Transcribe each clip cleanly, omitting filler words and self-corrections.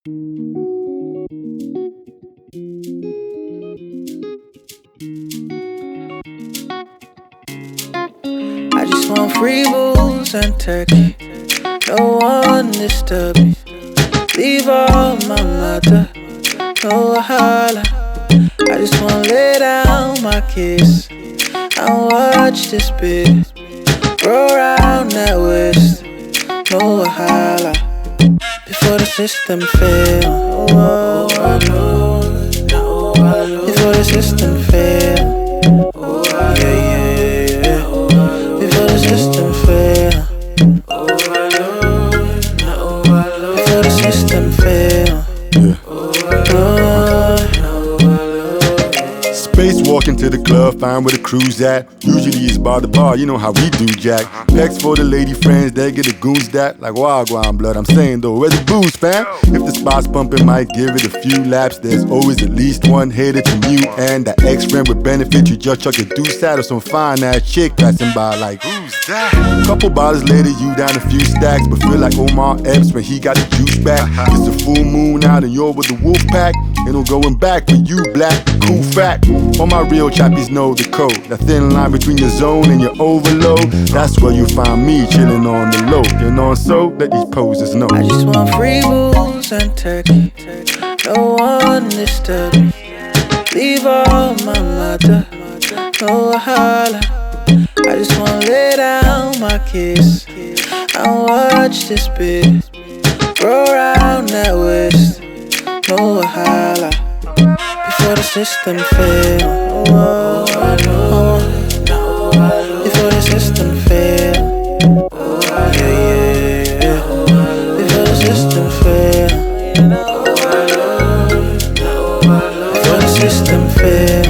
I just want free booze and turkey, no one disturb me. Leave all my matter, no wahala. I just wanna lay down my kiss and watch this bit roll round that waist, no wahala. Before the system fail, oh, I know. Before the system fail, yeah. Before the system fail, before the system fail, Spacewalking to the club, find where the crew's at. Usually it's bar to bar, you know how we do, Jack. Packs for the lady friends, they get the goons that. Like Wagwan blood, I'm saying though, where's the booze, fam? If the spot's pumping, might give it a few laps. There's always at least one hater to mute. And that ex-friend with benefit, you just chuck a deuce out of some fine-ass chick passing by like, who's that? Couple bottles later, you down a few stacks. But feel like Omar Epps when he got the juice back. It's a full moon out and you're with the wolf pack. Ain't no going back for you, black. Cool fact. All my real chappies know the code. That thin line between your zone and your overload. That's where you find me chilling on the low. You know, so let these posers know. I just want free booze and turkey, no one disturb me. Leave all my matter, no wahala. I just wanna lay down my kiss and watch this bit roll round that waist, no wahala. Before the system fail, before the system fail, yeah. Before the system fail, before the system fail,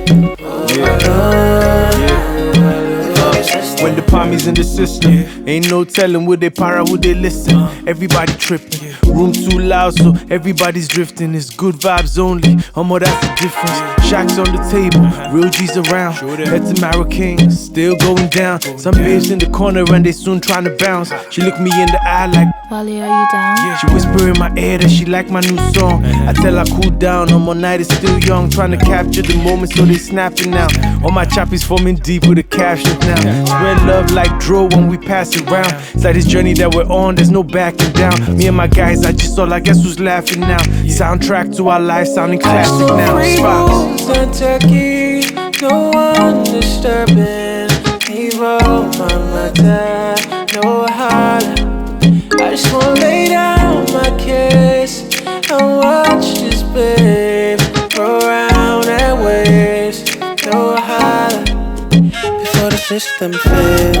When the palmies in the system, ain't no telling would they para, would they listen. Everybody tripping, room too loud so everybody's drifting. It's good vibes only, that's the difference. Shacks on the table, real G's around. Head to Marroquin, still going down. Some babes in the corner and they soon trying to bounce. She look me in the eye like, Wally, are you down? she whisper in my ear that she like my new song. I tell her cool down, night is still young. Trying to capture the moment so they snapping now. All my choppies forming deep with the captions now. Spread love like Dro when we pass it round. It's like this journey that we're on, there's no backing down. Me and my guys, I just saw, I guess who's laughing now. Soundtrack to our life, sounding classic now. free booze and turkey, no one disturbing. Leave all my matter, no wahala. I just wanna lay down my kiss and watch this babe roll around that waist, no wahala. Before the system fail,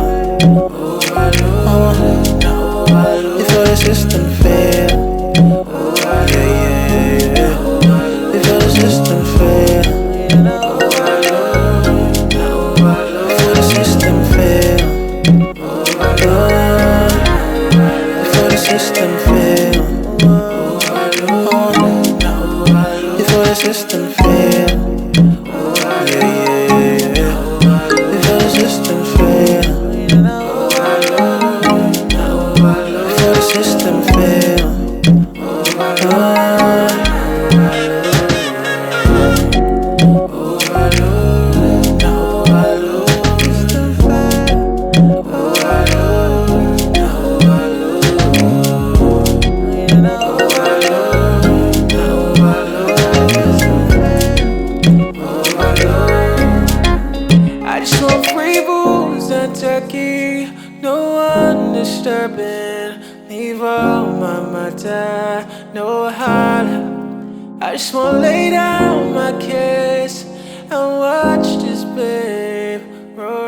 before the system fail, yeah. Before the system fail, before the system fail, before the system fail, before the system fail, yeah. Before the system fail, before the system fail. I just want free booze and turkey, no one disturbing. Leave all my matter, no wahala. I just wanna lay down my kiss and watch this babe roll